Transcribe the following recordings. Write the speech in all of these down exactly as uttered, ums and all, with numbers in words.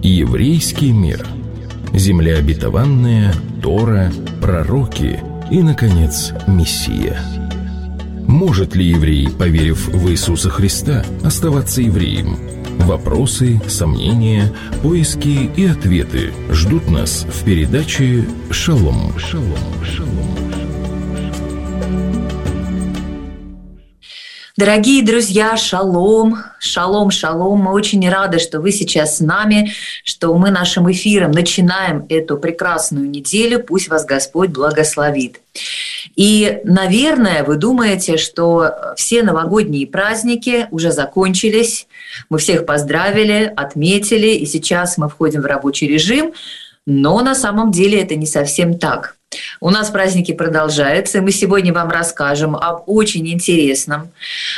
Еврейский мир. Земля обетованная, Тора, пророки и, наконец, Мессия. Может ли еврей, поверив в Иисуса Христа, оставаться евреем? Вопросы, сомнения, поиски и ответы ждут нас в передаче «Шалом». Шалом, шалом. Дорогие друзья, шалом, шалом, шалом. Мы очень рады, что вы сейчас с нами, что мы нашим эфиром начинаем эту прекрасную неделю. Пусть вас Господь благословит. И, наверное, вы думаете, что все новогодние праздники уже закончились. Мы всех поздравили, отметили, и сейчас мы входим в рабочий режим. Но на самом деле это не совсем так. У нас праздники продолжаются, и мы сегодня вам расскажем об очень интересном.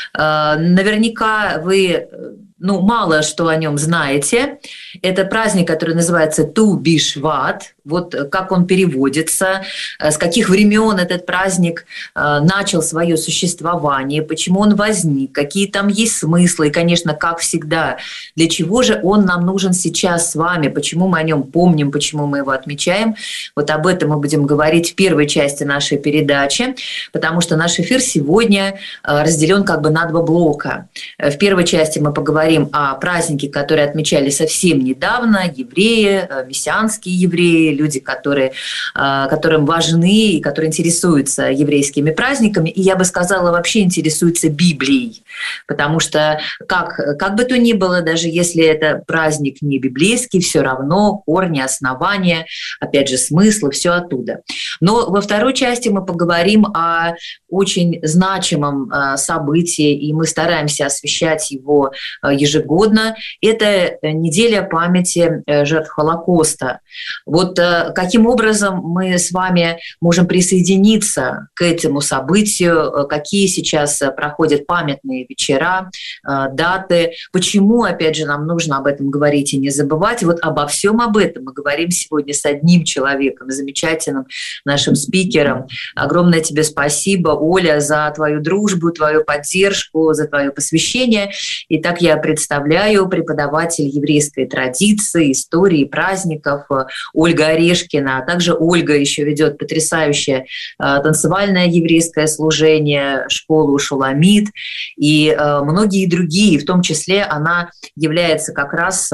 Наверняка вы ну, мало что о нем знаете. Это праздник, который называется Ту Бишват. Вот как он переводится, с каких времен этот праздник начал свое существование, почему он возник, какие там есть смыслы, и, конечно, как всегда, для чего же он нам нужен сейчас с вами, почему мы о нем помним, почему мы его отмечаем. Вот об этом мы будем говорить в первой части нашей передачи, потому что наш эфир сегодня разделен как бы на два блока. В первой части мы поговорим о празднике, которые отмечали совсем недавно, евреи, мессианские евреи, люди, которые, которым важны и которые интересуются еврейскими праздниками, и я бы сказала, вообще интересуются Библией, потому что как, как бы то ни было, даже если это праздник не библейский, все равно корни, основания, опять же, смыслы, все оттуда. Но во второй части мы поговорим о очень значимом событии, и мы стараемся освещать его ежегодно. Это неделя памяти жертв Холокоста. Вот каким образом мы с вами можем присоединиться к этому событию, какие сейчас проходят памятные вечера, даты, почему, опять же, нам нужно об этом говорить и не забывать. Вот обо всем об этом мы говорим сегодня с одним человеком, замечательным нашим спикером. Огромное тебе спасибо, Оля, за твою дружбу, твою поддержку, за твое посвящение. Итак, я представляю преподаватель еврейской традиции, истории, праздников Ольга Орешкина. А также Ольга еще ведет потрясающее танцевальное еврейское служение, школу Шуламит и многие другие. В том числе она является как раз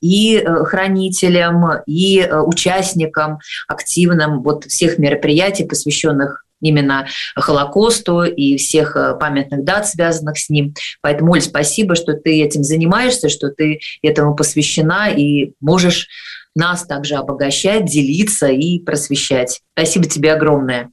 и хранителем, и участником активным вот всех мероприятий, посвященных именно Холокосту и всех памятных дат, связанных с ним. Поэтому, Оль, спасибо, что ты этим занимаешься, что ты этому посвящена и можешь нас также обогащать, делиться и просвещать. Спасибо тебе огромное.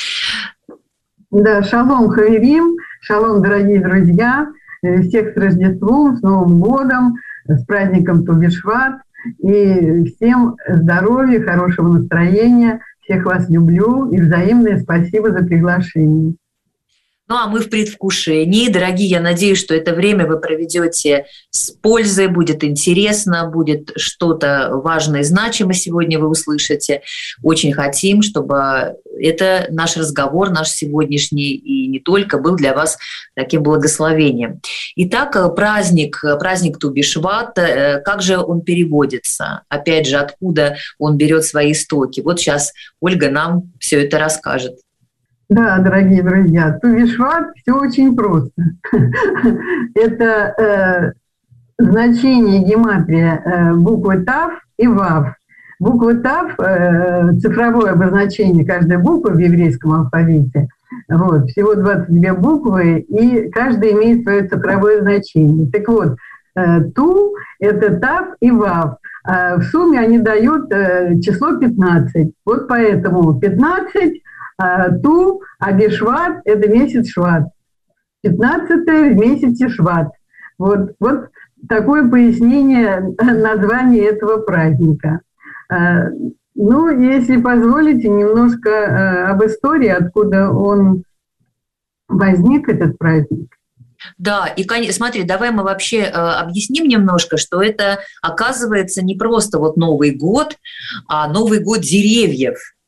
Да, шалом, хаверим, шалом, дорогие друзья, всех с Рождеством, с Новым годом, с праздником Ту Бишват, и всем здоровья, хорошего настроения. Всех вас люблю и взаимное спасибо за приглашение. Ну а мы в предвкушении. Дорогие, я надеюсь, что это время вы проведете с пользой, будет интересно, будет что-то важное и значимое сегодня вы услышите. Очень хотим, чтобы это наш разговор, наш сегодняшний и не только, был для вас таким благословением. Итак, праздник, праздник Ту Бишват, как же он переводится? Опять же, откуда он берет свои истоки? Вот сейчас Ольга нам все это расскажет. Да, дорогие друзья, Ту Бишват все очень просто. Это э, значение гематрия э, буквы Тав и Вав. Буква Тав, э, цифровое обозначение каждой буквы в еврейском алфавите. Вот, всего двадцать две буквы, и каждая имеет свое цифровое значение. Так вот, э, Ту – это Тав и Вав. А в сумме они дают э, число пятнадцать. Вот поэтому пятнадцать – Ту, а Бишват – это месяц Шват. пятнадцатое в месяце Шват. Вот, вот такое пояснение названия этого праздника. Ну, если позволите, немножко об истории, откуда он возник, этот праздник. Да, и смотри, давай мы вообще э, объясним немножко, что это, оказывается, не просто вот Новый год, а Новый год деревьев.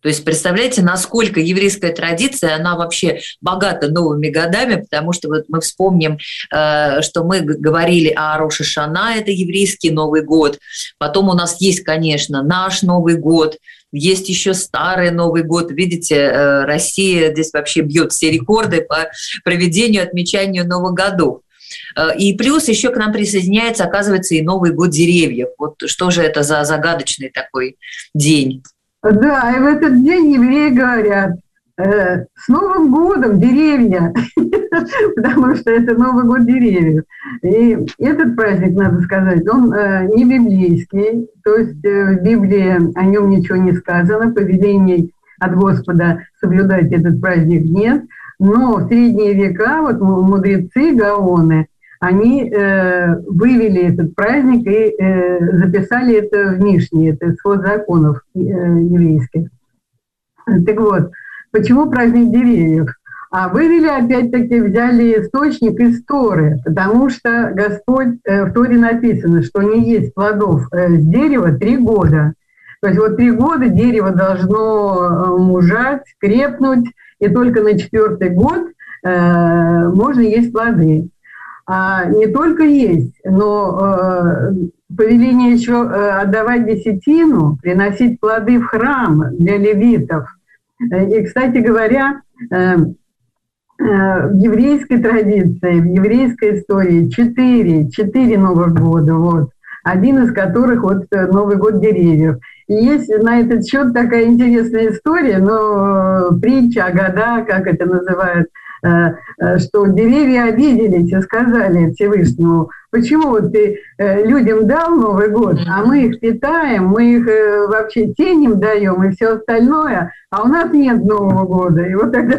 То есть представляете, насколько еврейская традиция, она вообще богата новыми годами, потому что вот мы вспомним, что мы говорили о Рош ха-Шана, это еврейский Новый год. Потом у нас есть, конечно, наш Новый год, есть еще старый Новый год. Видите, Россия здесь вообще бьет все рекорды по проведению, отмечанию Новых годов. И плюс еще к нам присоединяется, оказывается, и Новый год деревьев. Вот что же это за загадочный такой день? Да, и в этот день евреи говорят, э, с Новым годом, деревья, потому что это Новый год деревьев. И этот праздник, надо сказать, он э, не библейский, то есть э, в Библии о нем ничего не сказано, повелений от Господа соблюдать этот праздник нет, но в средние века вот мудрецы, гаоны, они э, вывели этот праздник и э, записали это в Мишне, это свод законов э, еврейских. Так вот, почему праздник деревьев? А вывели, опять-таки, взяли источник из Торы, потому что Господь, э, в Торе написано, что не есть плодов э, с дерева три года. То есть вот три года дерево должно мужать, крепнуть, и только на четвертый год э, можно есть плоды. А не только есть, но э, повеление еще э, отдавать десятину, приносить плоды в храм для левитов. И, кстати говоря, э, э, в еврейской традиции, в еврейской истории четыре, четыре Новых года, вот, один из которых вот Новый год деревьев. И есть на этот счет такая интересная история, но э, притча, агада, как это называют, что деревья обиделись и сказали Всевышнему, почему вот ты людям дал Новый год, а мы их питаем, мы их вообще теням даем и все остальное, а у нас нет Нового года. И вот тогда,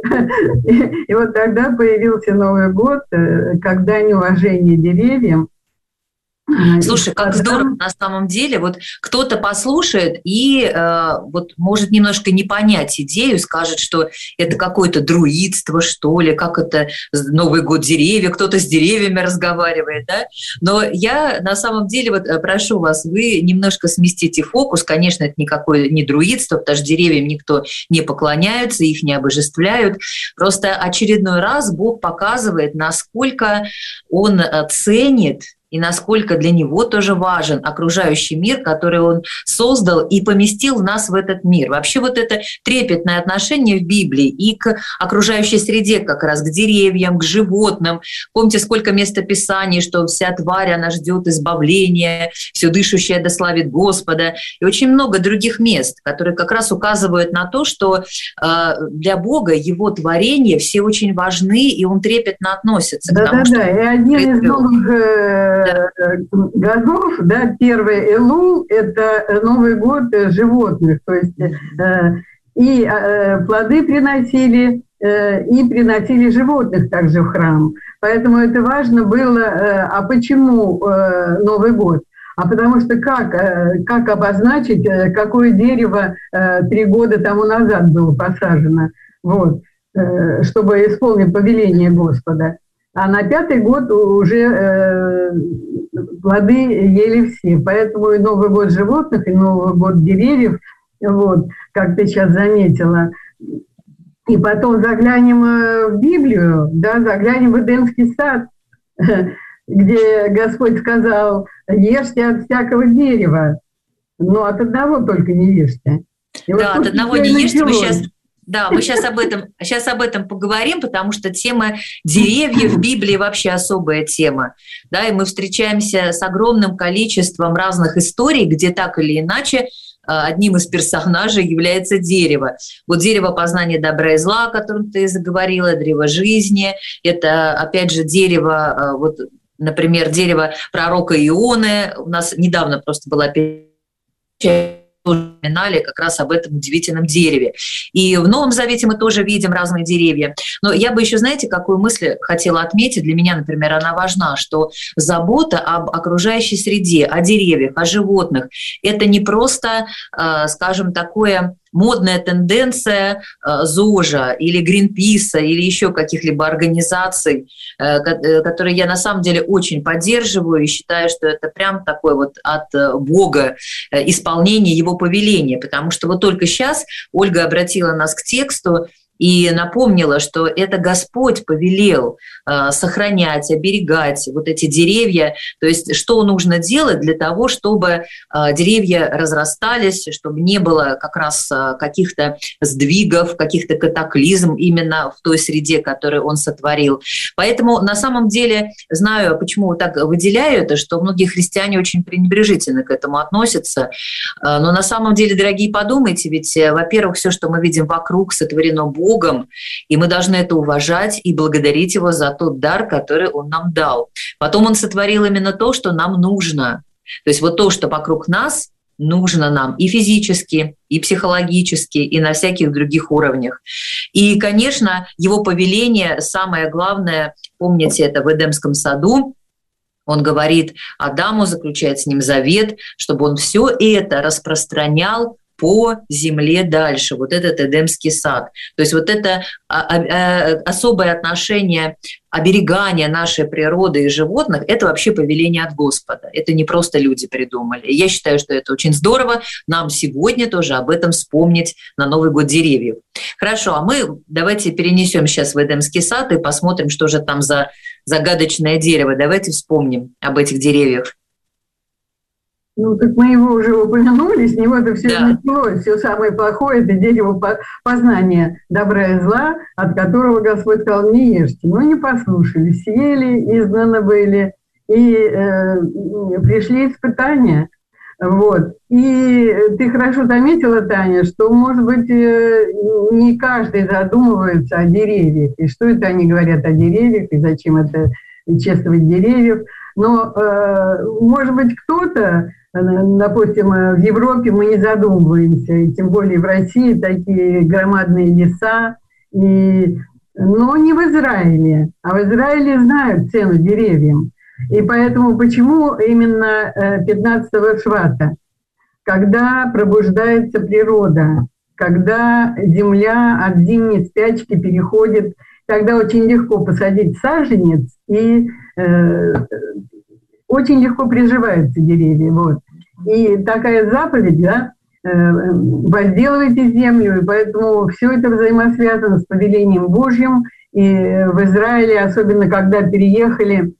и вот тогда появился Новый год, как дань уважения деревьям. Слушай, как здорово на самом деле. Вот кто-то послушает и э, вот может немножко не понять идею, скажет, что это какое-то друидство, что ли, как это Новый год деревья, кто-то с деревьями разговаривает, да? Но я на самом деле вот прошу вас, вы немножко сместите фокус. Конечно, это никакое не друидство, потому что деревьям никто не поклоняется, их не обожествляют. Просто очередной раз Бог показывает, насколько Он ценит и насколько для него тоже важен окружающий мир, который он создал и поместил нас в этот мир. Вообще вот это трепетное отношение в Библии и к окружающей среде, как раз к деревьям, к животным. Помните, сколько местописаний, что вся тварь, она ждет избавления, все дышащее дославит Господа. И очень много других мест, которые как раз указывают на то, что для Бога его творения все очень важны, и он трепетно относится да, к тому, да, что... Да, и один из новых годов, да, первый Элул, это Новый год животных, то есть э, и э, плоды приносили, э, и приносили животных также в храм. Поэтому это важно было. Э, а почему э, Новый год? А потому что как, э, как обозначить, э, какое дерево э, три года тому назад было посажено, вот, э, чтобы исполнить повеление Господа. А на пятый год уже э, плоды ели все. Поэтому и Новый год животных, и Новый год деревьев, вот, как ты сейчас заметила. И потом заглянем в Библию, да, заглянем в Эдемский сад, где Господь сказал, ешьте от всякого дерева, но от одного только не ешьте. И да, вот от одного не ешьте, мы сейчас... Да, мы сейчас об этом, сейчас об этом поговорим, потому что тема деревьев в Библии вообще особая тема. Да, и мы встречаемся с огромным количеством разных историй, где так или иначе одним из персонажей является дерево. Вот дерево познания добра и зла, о котором ты заговорила, древо жизни. Это, опять же, дерево, вот, например, дерево пророка Ионы. У нас недавно просто была передача, упоминали как раз об этом удивительном дереве. И в Новом Завете мы тоже видим разные деревья. Но я бы еще, знаете, какую мысль хотела отметить? Для меня, например, она важна, что забота об окружающей среде, о деревьях, о животных – это не просто, скажем, такое модная тенденция ЗОЖа или Гринписа или еще каких-либо организаций, которые я на самом деле очень поддерживаю и считаю, что это прям такое вот от Бога исполнение Его повеления, потому что вот только сейчас Ольга обратила нас к тексту и напомнила, что это Господь повелел э, сохранять, оберегать вот эти деревья. То есть что нужно делать для того, чтобы э, деревья разрастались, чтобы не было как раз э, каких-то сдвигов, каких-то катаклизм именно в той среде, которую Он сотворил. Поэтому на самом деле знаю, почему так выделяю это, что многие христиане очень пренебрежительно к этому относятся. Э, но на самом деле, дорогие, подумайте, ведь, э, во-первых, все, что мы видим вокруг, сотворено Богом, Богом, и мы должны это уважать и благодарить Его за тот дар, который Он нам дал. Потом Он сотворил именно то, что нам нужно. То есть вот то, что вокруг нас, нужно нам и физически, и психологически, и на всяких других уровнях. И, конечно, Его повеление, самое главное, помните это в Эдемском саду, Он говорит Адаму, заключает с ним завет, чтобы он все это распространял по земле дальше, вот этот Эдемский сад. То есть вот это особое отношение оберегания нашей природы и животных – это вообще повеление от Господа. Это не просто люди придумали. И я считаю, что это очень здорово нам сегодня тоже об этом вспомнить на Новый год деревьев. Хорошо, а мы давайте перенесем сейчас в Эдемский сад и посмотрим, что же там за загадочное дерево. Давайте вспомним об этих деревьях. Ну, так мы его уже упомянули, с него-то все да. началось. Все самое плохое – это дерево познания добра и зла, от которого Господь сказал, не ешьте. Но не послушали, съели, изгнаны были, и э, пришли испытания. Вот. И ты хорошо заметила, Таня, что, может быть, не каждый задумывается о деревьях, и что это они говорят о деревьях, и зачем это чествовать деревьев. Но, э, может быть, кто-то, допустим, в Европе мы не задумываемся, и тем более в России такие громадные леса, и, но не в Израиле. А в Израиле знают цену деревьям. И поэтому почему именно пятнадцатого Швата, когда пробуждается природа, когда земля от зимней спячки переходит, тогда очень легко посадить саженец, и э, очень легко приживаются деревья. Вот. И такая заповедь, да, э, возделывайте землю, и поэтому все это взаимосвязано с повелением Божьим. И в Израиле, особенно когда переехали,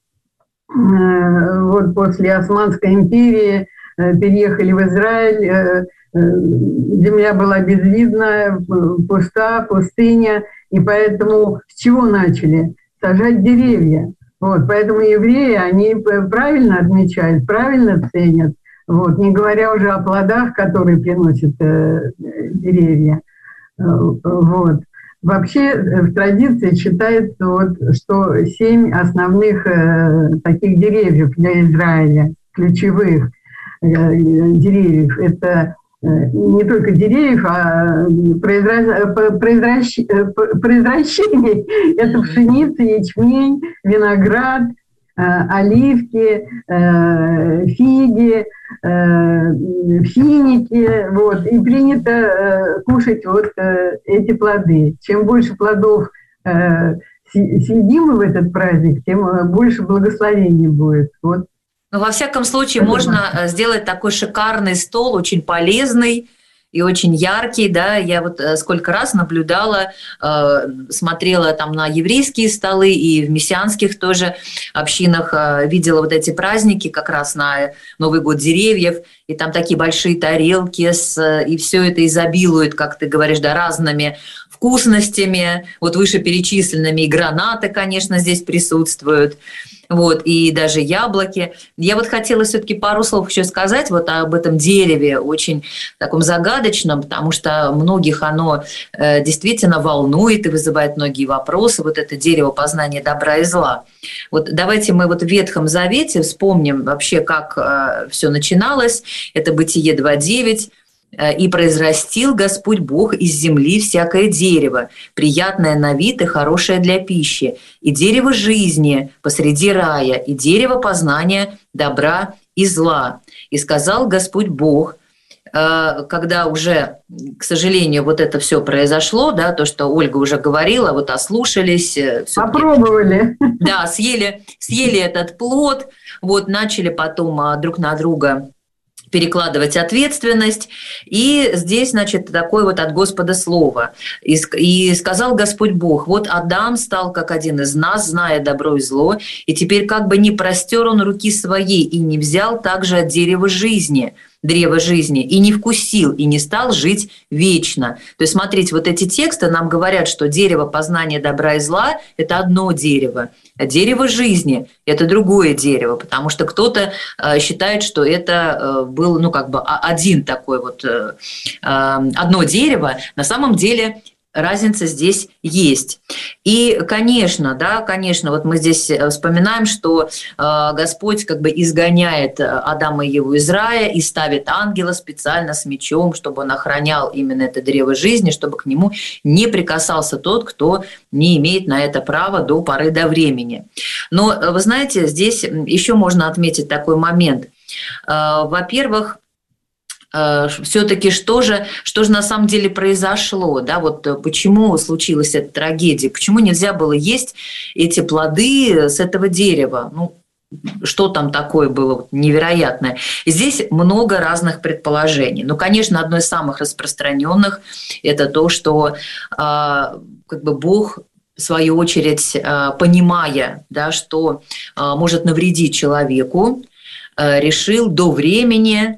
вот после Османской империи переехали в Израиль, земля была безвидная, пуста, пустыня, и поэтому с чего начали? Сажать деревья. Вот, поэтому евреи, они правильно отмечают, правильно ценят, вот, не говоря уже о плодах, которые приносят э, деревья. Вот. Вообще в традиции считается, вот, что семь основных э, таких деревьев для Израиля, ключевых э, деревьев, это э, не только деревьев, а произращений, это пшеница, ячмень, виноград, э, оливки, э, фиги, э, финики, вот, и принято э, кушать вот э, эти плоды. Чем больше плодов э, съедим мы в этот праздник, тем больше благословений будет. Вот. Ну, во всяком случае, можно сделать такой шикарный стол, очень полезный и очень яркий, да, я вот сколько раз наблюдала, э, смотрела там на еврейские столы и в мессианских тоже общинах, э, видела вот эти праздники как раз на Новый год деревьев, и там такие большие тарелки, с, и все это изобилует, как ты говоришь, да, разными вкусностями, вот вышеперечисленными, и гранаты, конечно, здесь присутствуют. Вот, и даже яблоки. Я вот хотела все-таки пару слов еще сказать вот об этом дереве, очень таком загадочном, потому что многих оно э, действительно волнует и вызывает многие вопросы, вот это дерево познания добра и зла. Вот давайте мы вот в Ветхом Завете вспомним вообще, как э, все начиналось. Это Бытие два девять. «И произрастил Господь Бог из земли всякое дерево, приятное на вид и хорошее для пищи, и дерево жизни посреди рая, и дерево познания добра и зла. И сказал Господь Бог, когда уже, к сожалению, вот это все произошло, да, то, что Ольга уже говорила, вот ослушались. Попробовали. Да, съели, съели этот плод, вот, начали потом друг на друга перекладывать ответственность. И здесь, значит, такое вот от Господа слово. И, и сказал Господь Бог: вот Адам стал как один из нас, зная добро и зло, и теперь как бы не простер он руки своей и не взял также от дерева жизни, древо жизни, и не вкусил, и не стал жить вечно. То есть, смотрите, вот эти тексты нам говорят, что дерево познания добра и зла – это одно дерево, а дерево жизни – это другое дерево, потому что кто-то считает, что это был, ну, как бы один такой вот, одно дерево. На самом деле разница здесь есть. И, конечно, да, конечно, вот мы здесь вспоминаем, что э, Господь как бы изгоняет Адама и Еву из рая и ставит ангела специально с мечом, чтобы он охранял именно это древо жизни, чтобы к нему не прикасался тот, кто не имеет на это права до поры до времени. Но, вы знаете, здесь еще можно отметить такой момент. Э, во-первых, все-таки что же, что же на самом деле произошло, да, вот почему случилась эта трагедия, почему нельзя было есть эти плоды с этого дерева, ну, что там такое было невероятное. И здесь много разных предположений. Ну, конечно, одно из самых распространенных – это то, что как бы Бог, в свою очередь, понимая, да, что может навредить человеку, решил до времени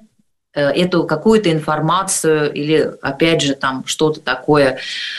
эту какую-то информацию или, опять же, там что-то такое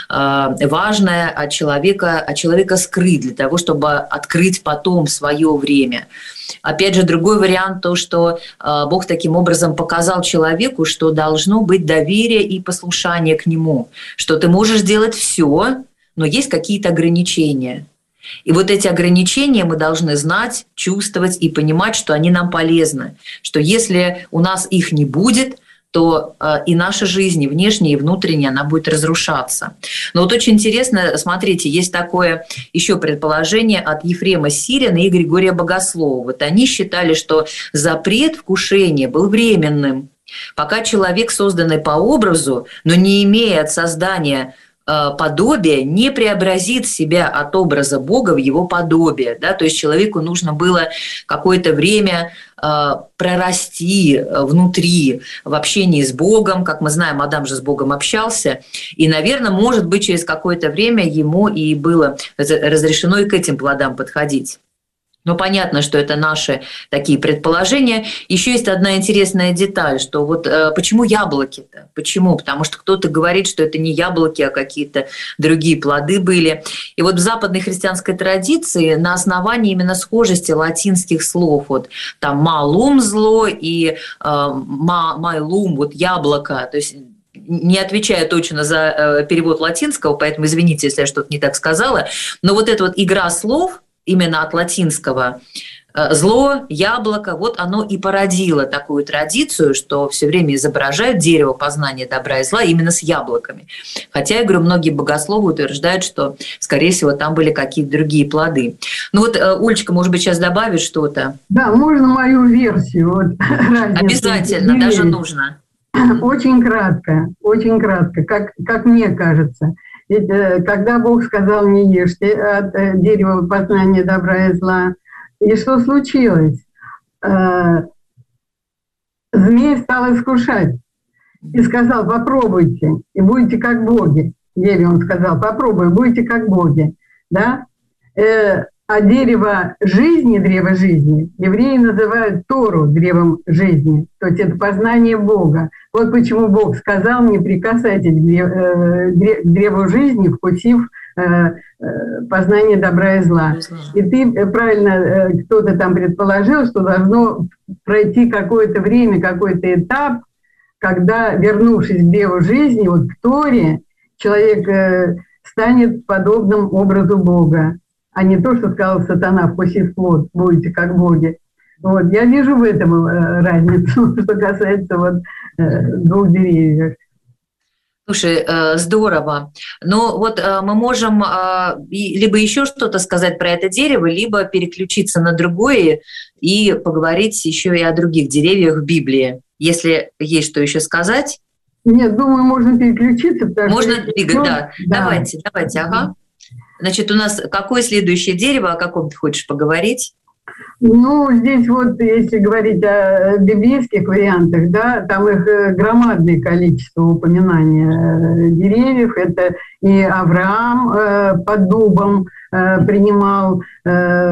э, важное от человека, от человека скрыть для того, чтобы открыть потом свое время. Опять же, другой вариант то, что э, Бог таким образом показал человеку, что должно быть доверие и послушание к Нему, что ты можешь делать все, но есть какие-то ограничения. И вот эти ограничения мы должны знать, чувствовать и понимать, что они нам полезны, что если у нас их не будет, то и наша жизнь, и внешняя, и внутренняя, она будет разрушаться. Но вот очень интересно, смотрите, есть такое еще предположение от Ефрема Сирина и Григория Богослова. Вот они считали, что запрет вкушения был временным, пока человек, созданный по образу, но не имея от создания подобие, не преобразит себя от образа Бога в его подобие. Да? То есть человеку нужно было какое-то время э, прорасти внутри в общении с Богом. Как мы знаем, Адам же с Богом общался. И, наверное, может быть, через какое-то время ему и было разрешено и к этим плодам подходить. Но понятно, что это наши такие предположения. Еще есть одна интересная деталь, что вот э, почему яблоки-то? Почему? Потому что кто-то говорит, что это не яблоки, а какие-то другие плоды были. И вот в западной христианской традиции на основании именно схожести латинских слов, вот там «малум» – зло и э, «майлум» – вот яблоко, то есть не отвечаю точно за перевод латинского, поэтому извините, если я что-то не так сказала, но вот эта вот игра слов, именно от латинского «зло», «яблоко», вот оно и породило такую традицию, что все время изображают дерево познания добра и зла именно с яблоками. Хотя, я говорю, многие богословы утверждают, что, скорее всего, там были какие-то другие плоды. Ну вот, Олечка, может быть, сейчас добавит что-то? Да, можно мою версию. Вот, обязательно, даже нужно. Очень кратко, очень кратко, как, как мне кажется. Ведь когда Бог сказал: не ешьте от дерева познания добра и зла, и что случилось? Змей стал искушать и сказал: попробуйте, и будете как боги. Еве он сказал: попробуй, будете как боги. Да? А дерево жизни, древо жизни, евреи называют Тору древом жизни, то есть это познание Бога. Вот почему Бог сказал: не прикасайтесь к древу жизни, вкусив познание добра и зла. И ты правильно, кто-то там предположил, что должно пройти какое-то время, какой-то этап, когда, вернувшись к древу жизни, вот к Торе, человек станет подобным образу Бога. А не то, что сказал сатана: вкусив плод, будете как боги. Вот, я вижу в этом разницу, что касается вот двух деревьев. Слушай, здорово. Ну вот мы можем либо еще что-то сказать про это дерево, либо переключиться на другое и поговорить еще и о других деревьях в Библии. Если есть что еще сказать. Нет, думаю, можно переключиться. Можно что... двигать, ну, да. да. Давайте, давайте, ага. Значит, у нас какое следующее дерево, о каком ты хочешь поговорить? Ну, здесь вот, если говорить о библейских вариантах, да, там их громадное количество упоминаний деревьев. Это и Авраам э, под дубом э, принимал э,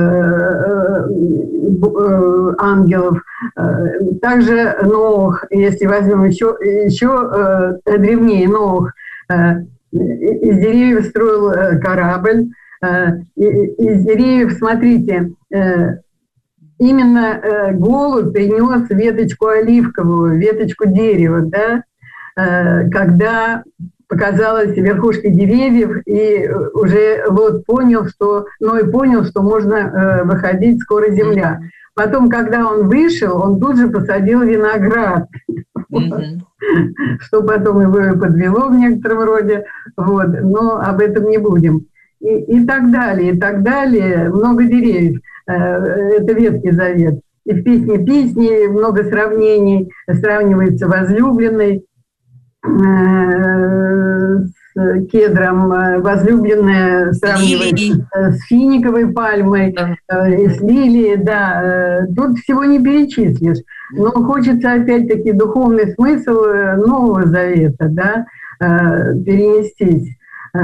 э, ангелов. Также Ноах, если возьмем еще, еще э, древнее, Ноах э, из деревьев строил э, корабль. Э, из деревьев, смотрите, э, именно э, голубь принес веточку оливковую, веточку дерева, да, э, когда показалась верхушка деревьев, и уже Лот понял, что, Ной понял, что можно э, выходить, скоро земля. Потом, когда он вышел, он тут же посадил виноград, mm-hmm. что потом его подвело в некотором роде, вот, но об этом не будем. И, и так далее, и так далее, много деревьев. Это Ветхий Завет. И в «Песне песни» много сравнений. Сравнивается возлюбленный с кедром, возлюбленная сравнивается с финиковой пальмой, с лилией, да. Тут всего не перечислишь. Но хочется опять-таки духовный смысл Нового Завета, да, перенестись.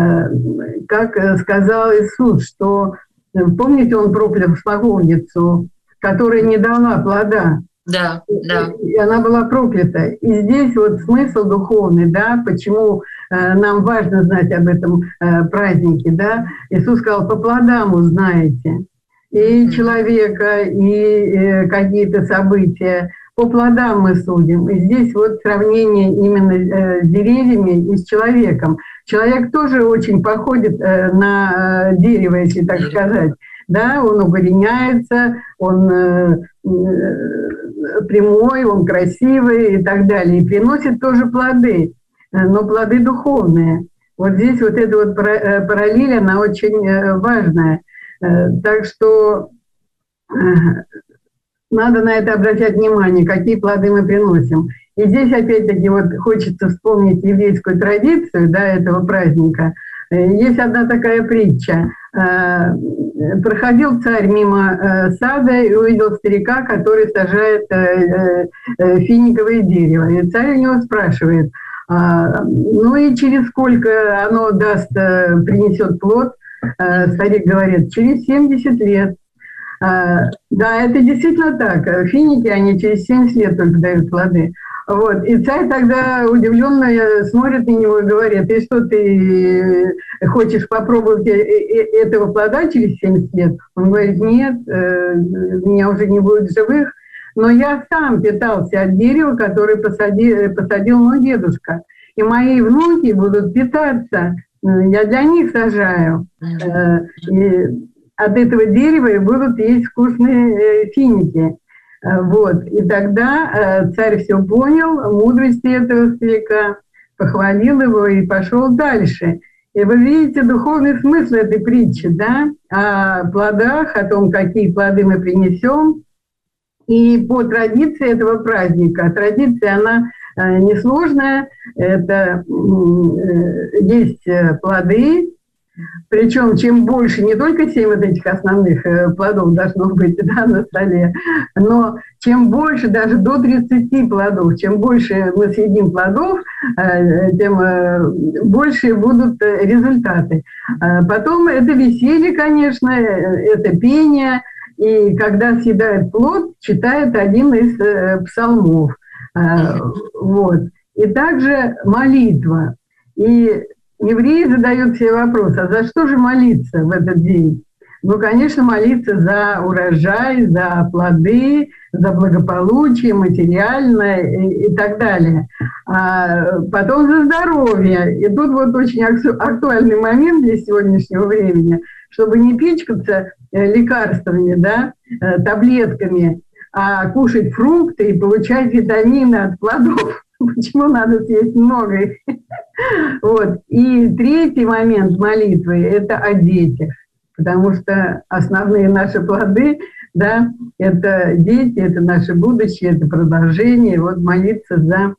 Как сказал Иисус, что, помните, он проклял смоковницу, которая не дала плода. Да, да. И она была проклята. И здесь вот смысл духовный, да, почему э, нам важно знать об этом э, празднике, да. Иисус сказал, по плодам узнаете и человека, и э, какие-то события. По плодам мы судим. И здесь вот сравнение именно э, с деревьями и с человеком. Человек тоже очень походит э, на э, дерево, если так сказать. Да, он укореняется, он э, э, прямой, он красивый и так далее. И приносит тоже плоды, но плоды духовные. Вот здесь вот эта вот параллель, она очень э, важная. Э, так что э, надо на это обращать внимание, какие плоды мы приносим. И здесь опять-таки вот хочется вспомнить еврейскую традицию, да, этого праздника. Есть одна такая притча. Проходил царь мимо сада и увидел старика, который сажает финиковое дерево. И царь у него спрашивает, ну и через сколько оно даст, принесет плод? Старик говорит, через семьдесят лет. Да, это действительно так. Финики, они через семьдесят лет только дают плоды. Вот. И царь тогда удивленно смотрит на него и говорит, и что, ты хочешь попробовать этого плода через семьдесят лет? Он говорит, нет, меня уже не будет живых, но я сам питался от дерева, которое посадил, посадил мой дедушка. И мои внуки будут питаться, я для них сажаю. И от этого дерева и будут есть вкусные финики. Вот. И тогда царь все понял, мудрости этого старика, похвалил его и пошел дальше. И вы видите духовный смысл этой притчи, да, о плодах, о том, какие плоды мы принесем. И по традиции этого праздника, традиция, она несложная, это есть плоды. Причем чем больше, не только семь вот этих основных плодов должно быть, да, на столе, но чем больше, даже до тридцати плодов, чем больше мы съедим плодов, тем больше будут результаты. Потом это веселье, конечно, это пение, и когда съедает плод, читает один из псалмов. Вот. И также молитва. И евреи задают себе вопрос, а за что же молиться в этот день? Ну, конечно, молиться за урожай, за плоды, за благополучие материальное и, и так далее. А потом за здоровье. И тут вот очень актуальный момент для сегодняшнего времени, чтобы не пичкаться лекарствами, да, таблетками, а кушать фрукты и получать витамины от плодов. Почему надо съесть много их? Вот. И третий момент молитвы – это о детях, потому что основные наши плоды да, это дети, это наше будущее, это продолжение, вот молиться за,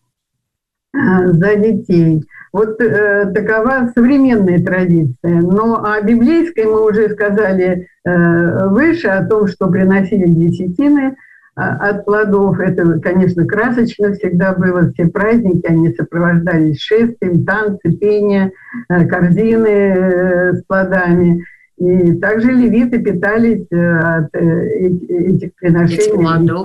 за детей. Вот э, такова современная традиция. Но о библейской мы уже сказали э, выше, о том, что приносили десятины э, от плодов. Это, конечно, красочно всегда было. Все праздники, они сопровождались шествием, танцы, пение, э, корзины э, с плодами. И также левиты питались э, от э, этих приношений.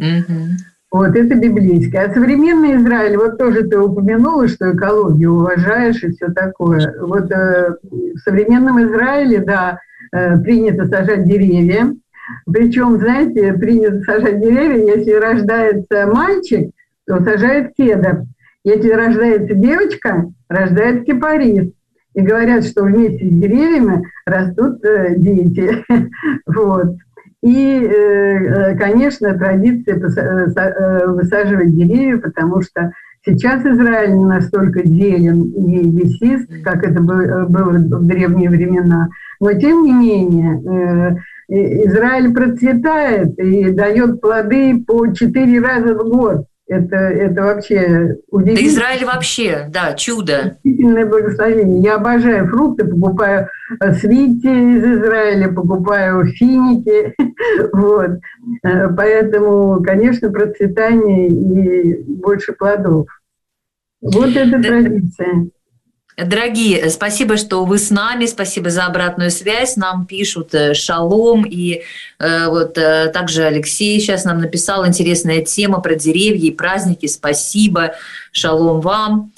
Вот, это библейское. А современный Израиль, вот тоже ты упомянула, что экологию уважаешь и все такое. Вот э, в современном Израиле, да, э, принято сажать деревья. Причем, знаете, принято сажать деревья, если рождается мальчик, то сажает кедр. Если рождается девочка, рождает кипарис. И говорят, что вместе с деревьями растут э, дети. Вот. И, конечно, традиция высаживать деревья, потому что сейчас Израиль не настолько зелен и лесист, как это было в древние времена. Но, тем не менее, Израиль процветает и дает плоды по четыре раза в год. Это, это вообще удивительно. Да Израиль вообще, да, чудо. Удивительное благословение. Я обожаю фрукты, покупаю свити из Израиля, покупаю финики. Вот. Поэтому, конечно, процветание и больше плодов. Вот это традиция. Дорогие, спасибо, что вы с нами, спасибо за обратную связь. Нам пишут шалом, и э, вот э, также Алексей сейчас нам написал интересная тема про деревья и праздники. Спасибо, шалом вам.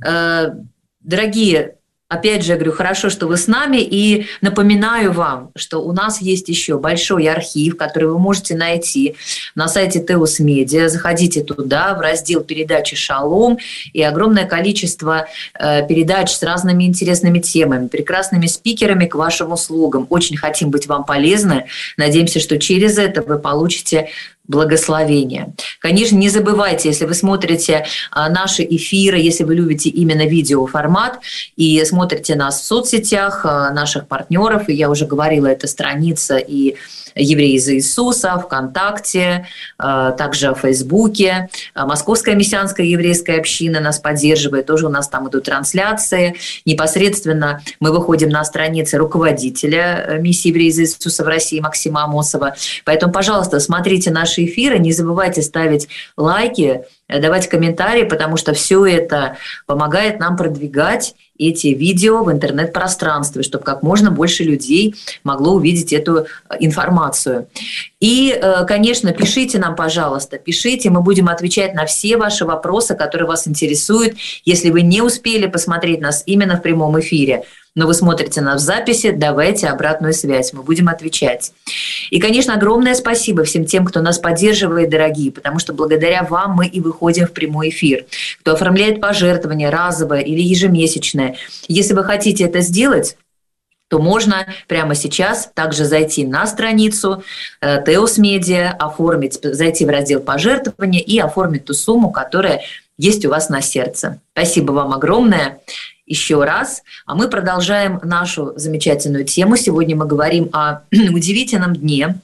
Э, дорогие, опять же, я говорю, хорошо, что вы с нами, и напоминаю вам, что у нас есть еще большой архив, который вы можете найти на сайте Теос Медиа. Заходите туда, в раздел передачи «Шалом», и огромное количество э, передач с разными интересными темами, прекрасными спикерами к вашим услугам. Очень хотим быть вам полезны. Надеемся, что через это вы получите благословение. Конечно, не забывайте, если вы смотрите наши эфиры, если вы любите именно видеоформат и смотрите нас в соцсетях, наших партнеров, и я уже говорила, это страница и «Евреи за Иисуса», ВКонтакте, также в Фейсбуке. Московская мессианская еврейская община нас поддерживает, тоже у нас там идут трансляции. Непосредственно мы выходим на страницы руководителя миссии «Евреи за Иисуса» в России Максима Амосова. Поэтому, пожалуйста, смотрите наши эфиры, не забывайте ставить лайки, давать комментарии, потому что все это помогает нам продвигать эти видео в интернет-пространстве, чтобы как можно больше людей могло увидеть эту информацию. И, конечно, пишите нам, пожалуйста, пишите, мы будем отвечать на все ваши вопросы, которые вас интересуют. Если вы не успели посмотреть нас именно в прямом эфире, но вы смотрите нас в записи, давайте обратную связь, мы будем отвечать. И, конечно, огромное спасибо всем тем, кто нас поддерживает, дорогие, потому что благодаря вам мы и выходим в прямой эфир. Кто оформляет пожертвования разовое или ежемесячное. Если вы хотите это сделать, то можно прямо сейчас также зайти на страницу Теос Медиа, оформить, зайти в раздел пожертвования и оформить ту сумму, которая есть у вас на сердце. Спасибо вам огромное. Еще раз. А мы продолжаем нашу замечательную тему. Сегодня мы говорим о удивительном дне,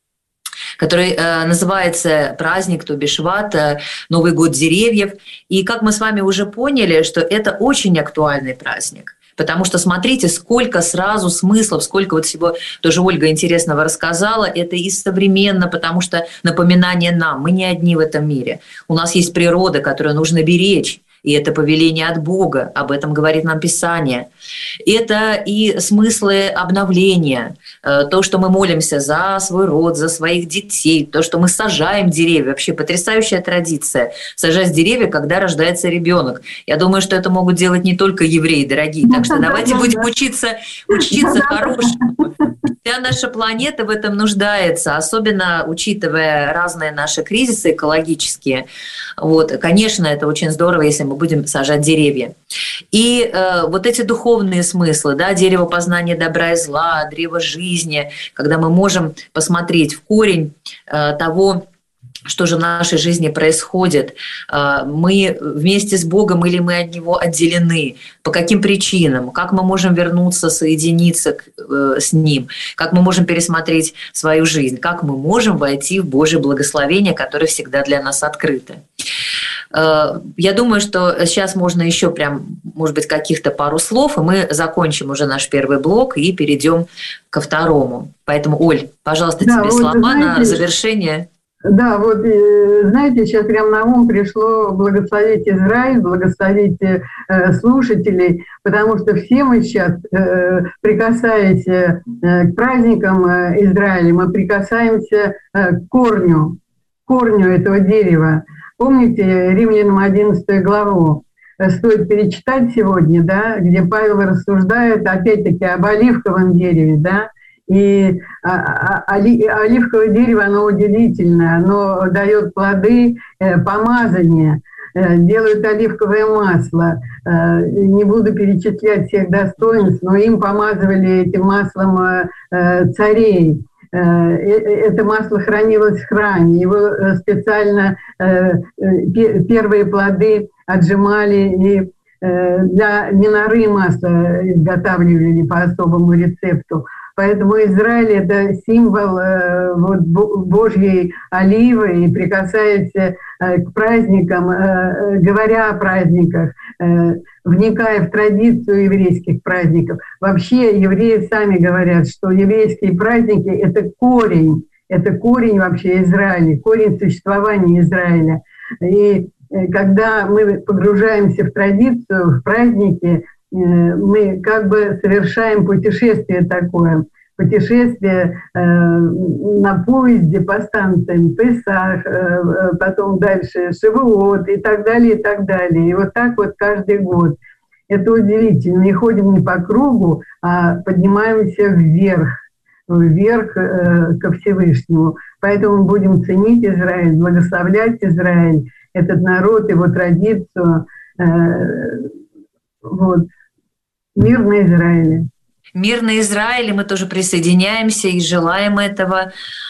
который э, называется праздник Ту-би-Шват, э, Новый год деревьев. И как мы с вами уже поняли, что это очень актуальный праздник. Потому что смотрите, сколько сразу смыслов, сколько вот всего тоже Ольга интересного рассказала. Это и современно, потому что напоминание нам, мы не одни в этом мире. У нас есть природа, которую нужно беречь. И это повеление от Бога, об этом говорит нам Писание. Это и смыслы обновления, то, что мы молимся за свой род, за своих детей, то, что мы сажаем деревья. Вообще потрясающая традиция – сажать деревья, когда рождается ребенок. Я думаю, что это могут делать не только евреи, дорогие. Так что давайте будем учиться, учиться хорошему. Вся наша планета в этом нуждается, особенно учитывая разные наши кризисы экологические. Вот, конечно, это очень здорово, если мы будем сажать деревья. И э, вот эти духовные смыслы, да, дерево познания добра и зла, древо жизни, когда мы можем посмотреть в корень э, того, что же в нашей жизни происходит, мы вместе с Богом или мы от Него отделены, по каким причинам, как мы можем вернуться, соединиться с Ним, как мы можем пересмотреть свою жизнь, как мы можем войти в Божье благословение, которое всегда для нас открыто. Я думаю, что сейчас можно еще прям, может быть, каких-то пару слов, и мы закончим уже наш первый блок и перейдем ко второму. Поэтому, Оль, пожалуйста, да, тебе вот, слова знаете, на завершение. Да, вот, знаете, сейчас прям на ум пришло благословить Израиль, благословить э, слушателей, потому что все мы сейчас, э, прикасаясь э, к праздникам э, Израиля, мы прикасаемся э, к корню, корню этого дерева. Помните Римлянам одиннадцатую главу? Стоит перечитать сегодня, да, где Павел рассуждает опять-таки об оливковом дереве, да, и оливковое дерево, оно удивительное, оно дает плоды помазания, делают оливковое масло. Не буду перечислять всех достоинств, но им помазывали этим маслом царей. Это масло хранилось в храме, его специально первые плоды отжимали и для миноры масло изготавливали по особому рецепту. Поэтому Израиль – это символ э, вот, Божьей оливы, и прикасаясь э, к праздникам, э, говоря о праздниках, э, вникая в традицию еврейских праздников. Вообще евреи сами говорят, что еврейские праздники – это корень, это корень вообще Израиля, корень существования Израиля. И э, когда мы погружаемся в традицию, в праздники, мы как бы совершаем путешествие такое, путешествие э, на поезде по станциям, Песах, э, потом дальше Шавуот и так далее, и так далее. И вот так вот каждый год. Это удивительно. И ходим не по кругу, а поднимаемся вверх, вверх э, ко Всевышнему. Поэтому будем ценить Израиль, благословлять Израиль, этот народ, его традицию. Э, вот. Мир на Израиле. Мир на Израиле, мы тоже присоединяемся и желаем этого.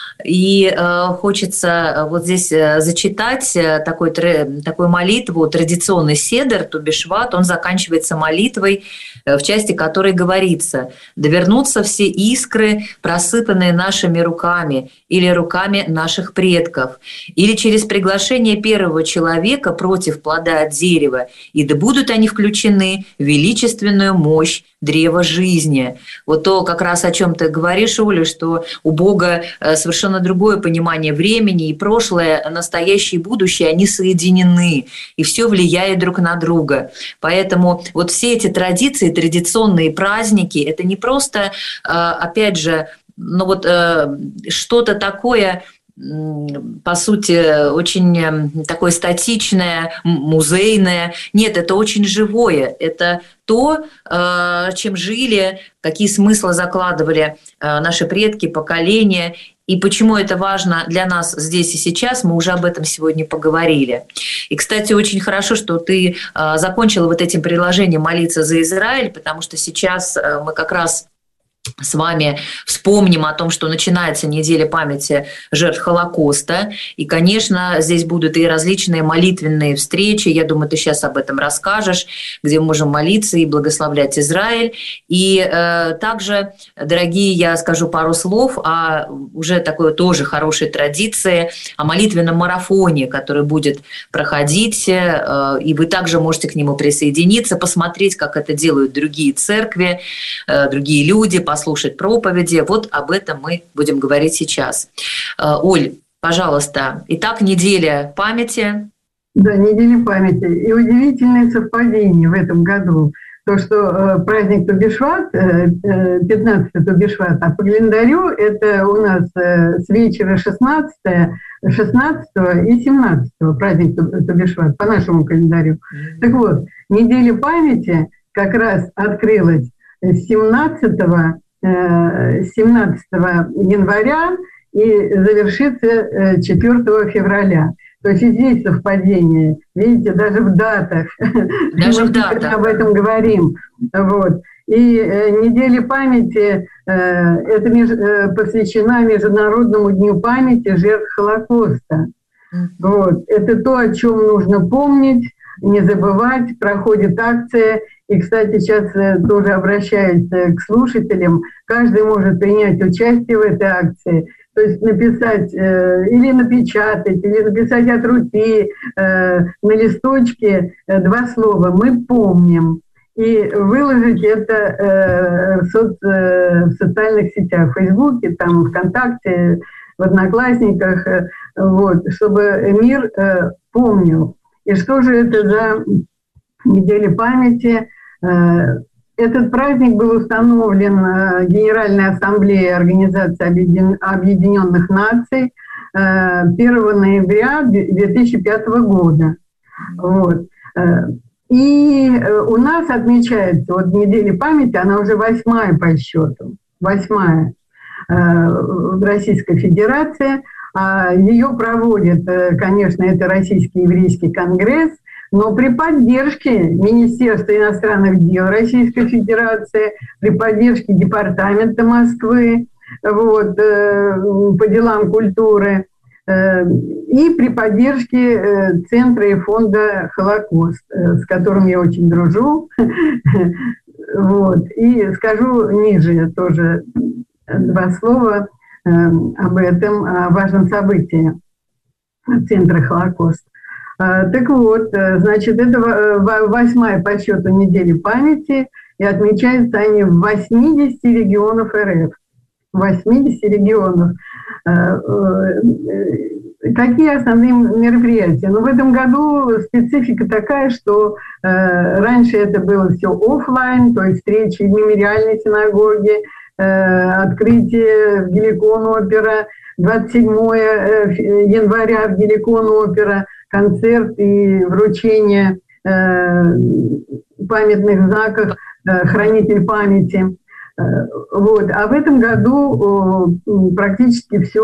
И э, хочется вот здесь зачитать такой, такую молитву, традиционный седер, Ту Бишват, он заканчивается молитвой, в части которой говорится: «Да вернутся все искры, просыпанные нашими руками или руками наших предков, или через приглашение первого человека против плода от дерева, и да будут они включены в величественную мощь древа жизни». Вот то, как раз о чем ты говоришь, Оля, что у Бога совершенно другое понимание времени, и прошлое, настоящее и будущее, они соединены, и все влияет друг на друга. Поэтому вот все эти традиции, традиционные праздники, это не просто, опять же, ну вот что-то такое, по сути, очень такое статичное, музейное. Нет, это очень живое. Это то, чем жили, какие смыслы закладывали наши предки, поколения. И почему это важно для нас здесь и сейчас, мы уже об этом сегодня поговорили. И, кстати, очень хорошо, что ты закончила вот этим предложением молиться за Израиль, потому что сейчас мы как раз с вами вспомним о том, что начинается неделя памяти жертв Холокоста. И, конечно, здесь будут и различные молитвенные встречи. Я думаю, ты сейчас об этом расскажешь, где мы можем молиться и благословлять Израиль. И э, также, дорогие, я скажу пару слов о уже такой тоже хорошей традиции, о молитвенном марафоне, который будет проходить. Э, и вы также можете к нему присоединиться, посмотреть, как это делают другие церкви, э, другие люди, послушать проповеди. Вот об этом мы будем говорить сейчас. Оль, пожалуйста.Итак, неделя памяти. Да, неделя памяти. И удивительное совпадение в этом году. То, что э, праздник Ту Бишват, э, пятнадцатое Ту Бишват, а по календарю это у нас э, с вечера шестнадцатого, шестнадцатого и семнадцатого праздник Ту Бишват по нашему календарю. Mm-hmm. Так вот, неделя памяти как раз открылась семнадцатого января и завершится четвёртого февраля. То есть и здесь совпадение. Видите, даже в датах. Даже в датах. Мы об этом говорим. Вот. И неделя памяти это посвящена Международному дню памяти жертв Холокоста. Вот. Это то, о чем нужно помнить, не забывать. Проходит акция. И, кстати, сейчас тоже обращаюсь к слушателям. Каждый может принять участие в этой акции. То есть написать э, или напечатать, или написать от руки э, на листочке э, два слова «Мы помним». И выложить это э, в, соц, э, в социальных сетях, в Фейсбуке, там, ВКонтакте, в Одноклассниках, э, вот, чтобы мир э, помнил. И что же это за неделя памяти? Э, Этот праздник был установлен Генеральной Ассамблеей Организации Объединенных Наций первого ноября две тысячи пятого года. Вот. И у нас отмечается вот неделя памяти, она уже восьмая по счету, восьмая в Российской Федерации. Ее проводит, конечно, это Российский еврейский конгресс, но при поддержке Министерства иностранных дел Российской Федерации, при поддержке Департамента Москвы вот, э, по делам культуры э, и при поддержке э, Центра и фонда «Холокост», э, с которым я очень дружу. Вот. И скажу ниже тоже два слова э, об этом, о важном событии Центра «Холокост». Так вот, значит, это восьмая по счету неделя памяти, и отмечаются они в восьмидесяти регионах РФ. восьмидесяти регионов. Какие основные мероприятия? Ну, в этом году специфика такая, что раньше это было все офлайн, то есть встречи в мемориальной синагоге, открытие в Геликон-опера, двадцать седьмого января в Геликон-опера, концерт и вручение э, памятных знаков э, «Хранитель памяти». Э, вот. А в этом году э, практически все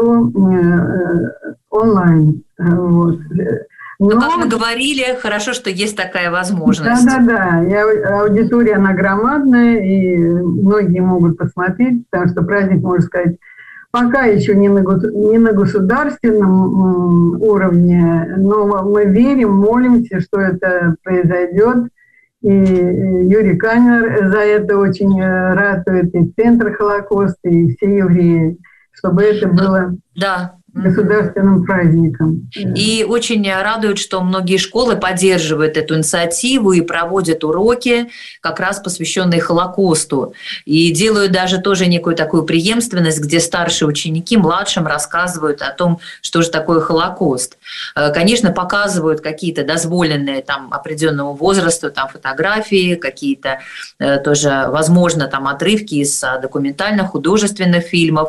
э, онлайн. Вот. Но, Но, как мы говорили, хорошо, что есть такая возможность. Да-да-да. И аудитория, она громадная, и многие могут посмотреть, потому что праздник, можно сказать, пока еще не на, не на государственном уровне, но мы верим, молимся, что это произойдет. И Юрий Канер за это очень ратует, и Центр Холокоста, и все евреи, чтобы это было... Да. государственным праздником. И очень радует, что многие школы поддерживают эту инициативу и проводят уроки, как раз посвященные Холокосту. И делают даже тоже некую такую преемственность, где старшие ученики младшим рассказывают о том, что же такое Холокост. Конечно, показывают какие-то дозволенные там определенного возраста там, фотографии, какие-то тоже, возможно, там отрывки из документальных, художественных фильмов.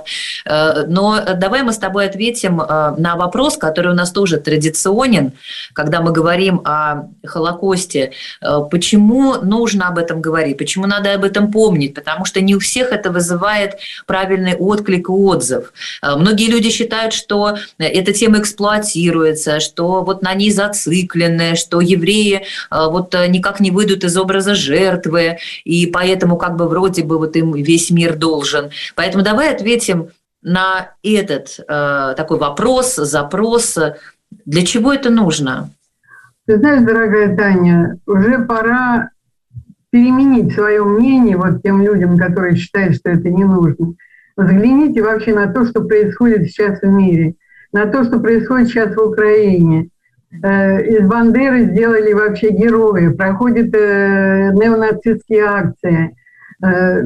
Но давай мы с тобой ответим на вопрос, который у нас тоже традиционен, когда мы говорим о Холокосте. Почему нужно об этом говорить? Почему надо об этом помнить? Потому что не у всех это вызывает правильный отклик и отзыв. Многие люди считают, что эта тема эксплуатируется, что вот на ней зациклены, что евреи вот никак не выйдут из образа жертвы, и поэтому как бы вроде бы вот им весь мир должен. Поэтому давай ответим на этот э, такой вопрос, запрос. Для чего это нужно? Ты знаешь, дорогая Таня, уже пора переменить свое мнение вот тем людям, которые считают, что это не нужно. Взгляните вообще на то, что происходит сейчас в мире, на то, что происходит сейчас в Украине. Э, из Бандеры сделали вообще героя, проходят э, неонацистские акции. Э,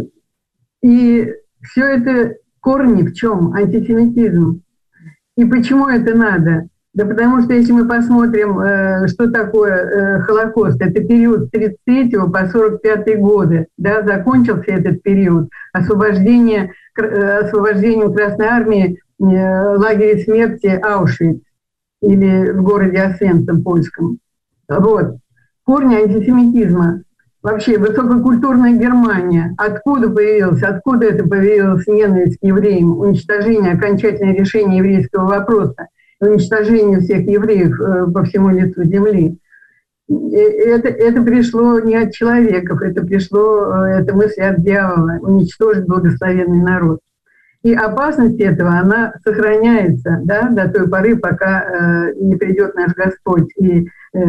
и все это... Корни в чем? Антисемитизм. И почему это надо? Да потому что если мы посмотрим, что такое Холокост, это период с тридцать третьего по сорок пятый годы, да, закончился этот период освобождения, освобождением Красной Армии лагеря смерти Аушвиц или в городе Освенцим польском. Вот. Корни антисемитизма. Вообще, высококультурная Германия, откуда появилась, откуда это появилась ненависть к евреям, уничтожение, окончательное решение еврейского вопроса, уничтожение всех евреев э, по всему лицу земли. И это, это пришло не от человеков, это пришло, э, это мысль от дьявола, уничтожить благословенный народ. И опасность этого, она сохраняется, да, до той поры, пока э, не придет наш Господь, и э,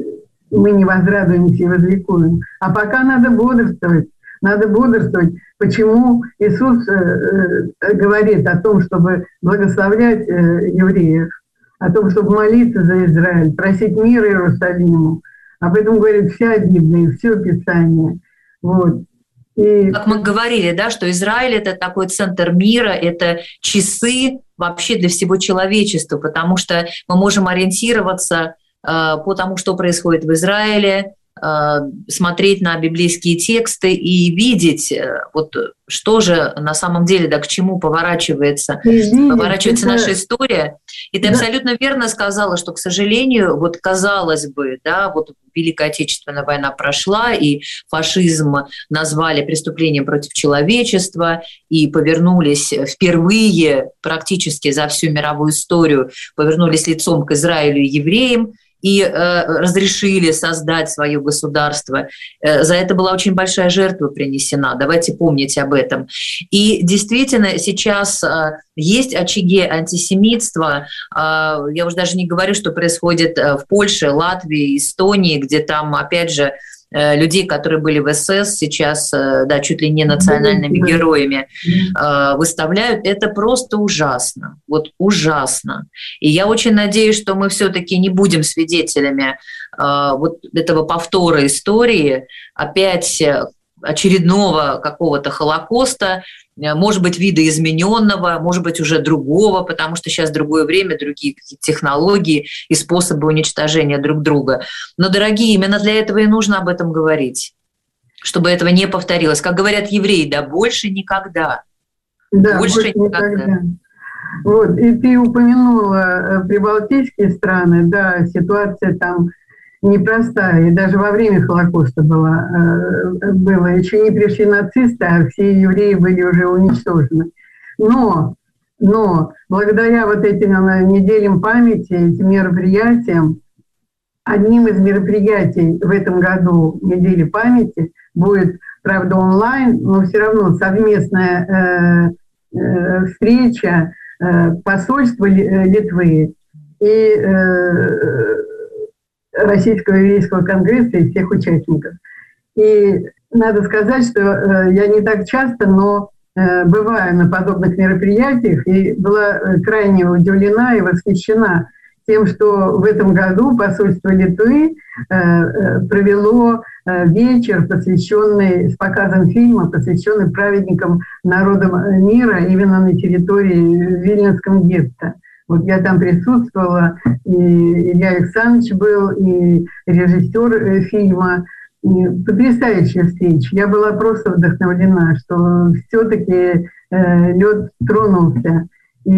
мы не возрадуемся и возликуем. А пока надо бодрствовать, надо бодрствовать. Почему Иисус э, э, говорит о том, чтобы благословлять э, евреев, о том, чтобы молиться за Израиль, просить мира Иерусалиму. Об этом говорит вся Библия, все Писание. Вот. И... Как мы говорили, да, что Израиль – это такой центр мира, это часы вообще для всего человечества, потому что мы можем ориентироваться э, по тому, что происходит в Израиле, э, смотреть на библейские тексты и видеть, э, вот, что же на самом деле, да, к чему поворачивается, видеть, поворачивается это... наша история. И ты да. абсолютно верно сказала, что, к сожалению, вот казалось бы, да, вот Великая Отечественная война прошла, и фашизм назвали преступлением против человечества, и повернулись впервые практически за всю мировую историю, повернулись лицом к Израилю и евреям, и э, разрешили создать свое государство. Э, за это была очень большая жертва принесена. Давайте помнить об этом. И действительно сейчас э, есть очаги антисемитства. Э, я уже даже не говорю, что происходит в Польше, Латвии, Эстонии, где там, опять же, людей, которые были в эс эс, сейчас, да, чуть ли не национальными героями выставляют. Это просто ужасно. Вот ужасно. И я очень надеюсь, что мы все-таки не будем свидетелями вот этого повтора истории, опять очередного какого-то Холокоста, может быть, видоизмененного, может быть, уже другого, потому что сейчас другое время, другие технологии и способы уничтожения друг друга. Но, дорогие, именно для этого и нужно об этом говорить, чтобы этого не повторилось. Как говорят евреи, да больше никогда. Да, больше, больше никогда. никогда. Вот, и ты упомянула прибалтийские страны, да, ситуация там непростая, и даже во время Холокоста была, было. Еще не пришли нацисты, а все евреи были уже уничтожены. Но, но благодаря вот этим неделям памяти, этим мероприятиям, одним из мероприятий в этом году недели памяти будет, правда, онлайн, но все равно совместная э, э, встреча э, посольства Литвы и э, Российского еврейского конгресса и всех участников. И надо сказать, что э, я не так часто, но э, бываю на подобных мероприятиях и была крайне удивлена и восхищена тем, что в этом году посольство Литвы э, э, провело э, вечер, посвященный, с показом фильма, посвященный праведникам народам мира именно на территории Вильнюсском гетто. Вот я там присутствовала, и Илья Александрович был, и режиссер фильма. И потрясающая встреча. Я была просто вдохновлена, что все-таки э, лед тронулся. И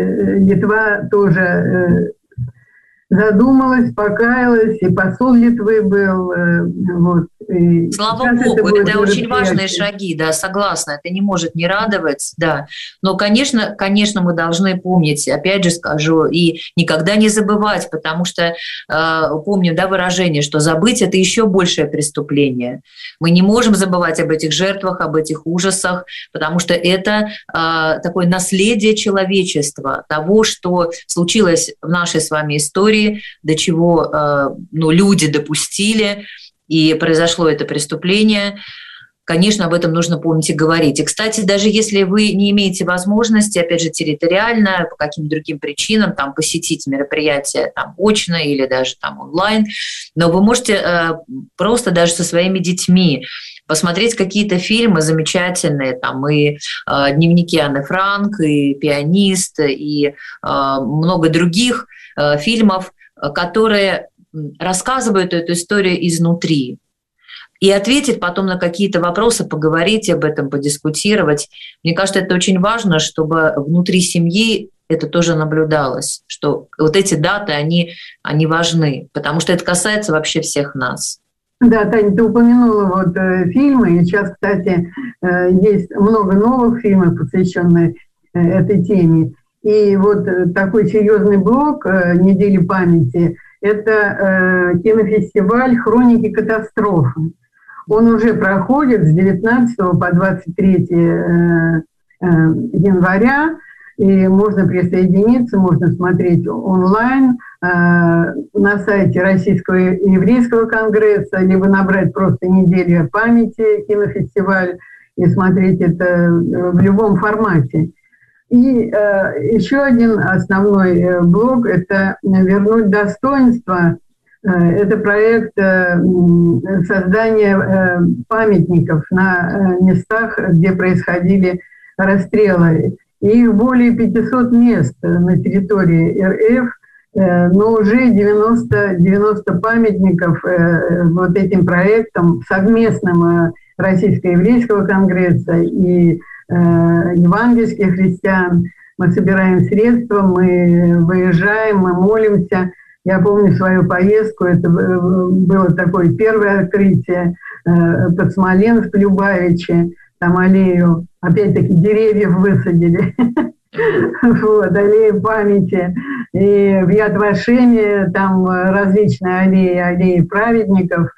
Литва тоже э, задумалась, покаялась, и посол Литвы был. Э, вот. И слава Богу, это, это очень важные шаги, да, согласна, это не может не радовать, да. Но, конечно, конечно, мы должны помнить, опять же скажу, и никогда не забывать, потому что э, помним, да, выражение, что забыть – это еще большее преступление. Мы не можем забывать об этих жертвах, об этих ужасах, потому что это э, такое наследие человечества, того, что случилось в нашей с вами истории, до чего э, ну, люди допустили, и произошло это преступление. Конечно, об этом нужно помнить и говорить. И, кстати, даже если вы не имеете возможности, опять же, территориально, по каким-то другим причинам, там, посетить мероприятие там, очно или даже там, онлайн, но вы можете э, просто даже со своими детьми посмотреть какие-то фильмы замечательные, там и э, «Дневники Анны Франк», и «Пианист», и э, много других э, фильмов, которые рассказывают эту историю изнутри. И ответить потом на какие-то вопросы, поговорить об этом, подискутировать. Мне кажется, это очень важно, чтобы внутри семьи это тоже наблюдалось, что вот эти даты, они, они важны, потому что это касается вообще всех нас. Да, Таня, ты упомянула вот э, фильмы, и сейчас, кстати, э, есть много новых фильмов, посвященных э, этой теме. И вот э, такой серьезный блок э, недели памяти – это э, кинофестиваль «Хроники катастрофы». Он уже проходит с девятнадцатого по двадцать третье января, и можно присоединиться, можно смотреть онлайн на сайте Российского еврейского конгресса, либо набрать просто «Неделя памяти» кинофестиваль и смотреть это в любом формате. И э, еще один основной блок – это «Вернуть достоинство». Это проект э, создания э, памятников на местах, где происходили расстрелы. Их более пятисот мест на территории эр эф, э, но уже девяносто, девяносто памятников э, вот этим проектом совместным э, Российско-еврейского конгресса и евангельских христиан. Мы собираем средства, мы выезжаем, мы молимся. Я помню свою поездку, это было такое первое открытие под Смоленск, в Любавиче, там аллею, опять-таки деревьев высадили, вот, аллею памяти. И в Яд Вашеме там различные аллеи, аллеи праведников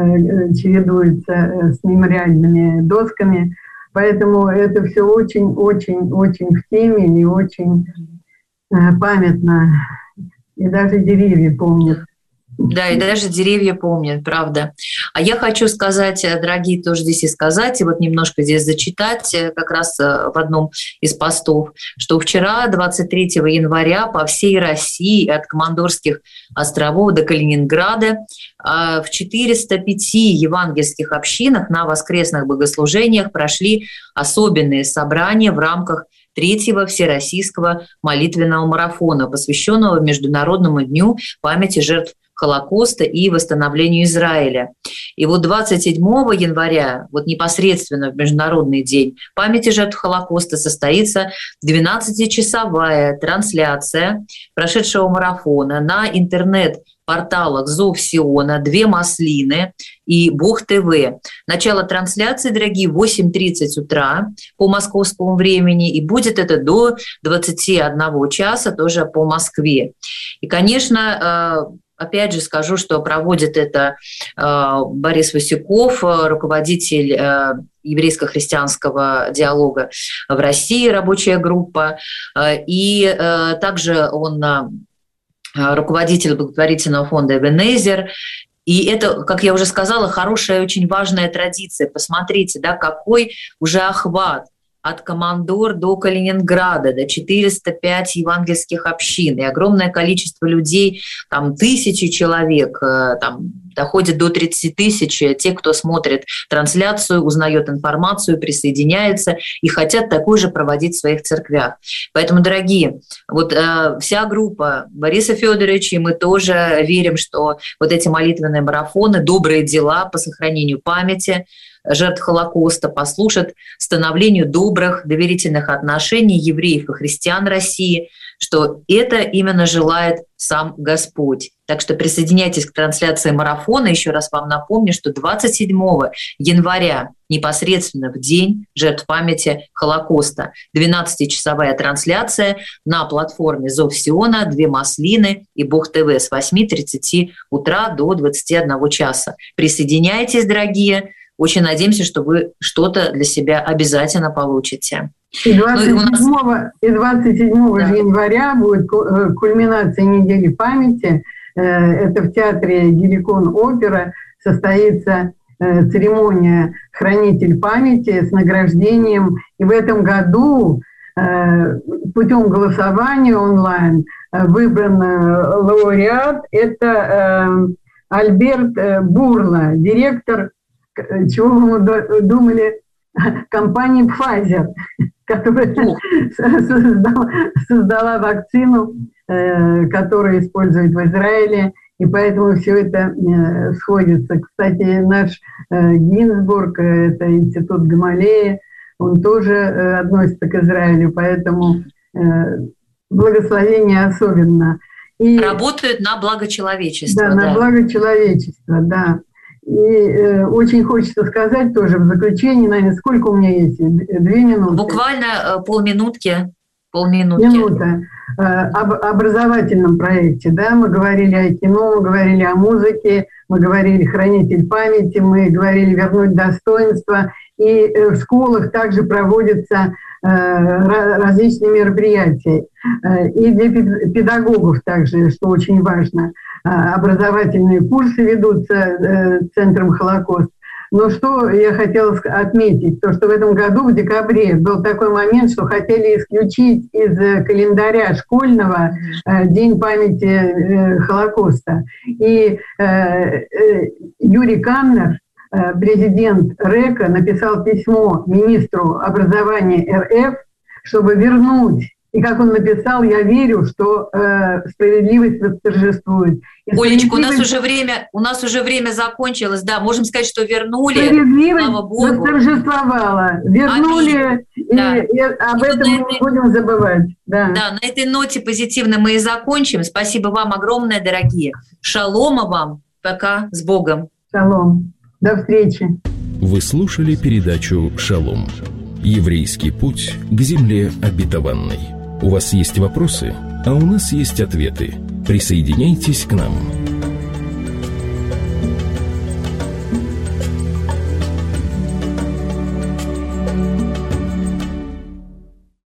чередуются с мемориальными досками. Поэтому это все очень-очень-очень в теме и очень э, памятно. И даже деревья помнят. Да, и даже деревья помнят, правда. А я хочу сказать, дорогие, тоже здесь и сказать, и вот немножко здесь зачитать, как раз в одном из постов, что вчера, двадцать третьего января, по всей России, от Командорских островов до Калининграда, в четырёхстах пяти евангельских общинах на воскресных богослужениях прошли особенные собрания в рамках третьего всероссийского молитвенного марафона, посвященного Международному дню памяти жертв Холокоста и восстановлению Израиля. И вот двадцать седьмого января, вот непосредственно в Международный день памяти жертв Холокоста, состоится двенадцатичасовая трансляция прошедшего марафона на интернет-порталах «Зов Сиона», «Две Маслины» и «Бог ТВ». Начало трансляции, дорогие, в восемь тридцать утра по московскому времени, и будет это до двадцати одного часа тоже по Москве. И, конечно, опять же скажу, что проводит это Борис Васюков, руководитель еврейско-христианского диалога в России, рабочая группа, и также он руководитель благотворительного фонда «Эбенезер». И это, как я уже сказала, хорошая, очень важная традиция. Посмотрите, да, какой уже охват от Командор до Калининграда, до четырёхсот пяти евангельских общин, и огромное количество людей, там тысячи человек, там доходит до тридцати тысяч, те, кто смотрит трансляцию, узнает информацию, присоединяется и хотят такую же проводить в своих церквях. Поэтому, дорогие, вот э, вся группа Бориса Федоровича, и мы тоже верим, что вот эти молитвенные марафоны, добрые дела по сохранению памяти жертв Холокоста послужат становлению добрых, доверительных отношений евреев и христиан России, что это именно желает сам Господь. Так что присоединяйтесь к трансляции марафона. Еще раз вам напомню, что двадцать седьмого января, непосредственно в день жертв памяти Холокоста, двенадцатичасовая трансляция на платформе «Зов Сиона», «Две Маслины» и «Бог ТВ» с восьми тридцати утра до двадцати одного часа. Присоединяйтесь, дорогие. Очень надеемся, что вы что-то для себя обязательно получите. И двадцать седьмого, ну, и двадцать седьмого да. января будет кульминация недели памяти. Это в театре «Геликон Опера» состоится церемония «Хранитель памяти» с награждением. И в этом году путем голосования онлайн выбран лауреат. Это Альберт Бурла, директор, чего вы думали, компании Pfizer, которая создала, создала вакцину, э, которую используют в Израиле, и поэтому все это э, сходится. Кстати, наш э, Гинзбург, э, это институт Гамалея, он тоже э, относится к Израилю, поэтому э, благословение особенно. И, работают на благо человечества. Да, да, на благо человечества, да. И э, очень хочется сказать тоже в заключении, наверное, сколько у меня есть? Две минуты. Буквально э, полминутки. Полминутки. Минута. Э, об образовательном проекте, да, мы говорили о кино, мы говорили о музыке, мы говорили «Хранитель памяти», мы говорили «Вернуть достоинство». И э, в школах также проводятся различные мероприятия. И для педагогов также, что очень важно, образовательные курсы ведутся Центром «Холокост». Но что я хотела отметить, то что в этом году, в декабре, был такой момент, что хотели исключить из календаря школьного День памяти Холокоста. И Юрий Камнер, президент РЭКа, написал письмо министру образования РФ, чтобы вернуть. И как он написал, я верю, что э, справедливость восторжествует. И Олечка, у нас уже время, у нас уже время закончилось, да, можем сказать, что вернули. Справедливость восторжествовала, вернули, и, да. и об и этом мы не будем забывать. Да. да, на этой ноте позитивно мы и закончим. Спасибо вам огромное, дорогие. Шалома вам, пока, с Богом. Шалом, до встречи. Вы слушали передачу «Шалом». Еврейский путь к земле обетованной. У вас есть вопросы, а у нас есть ответы. Присоединяйтесь к нам.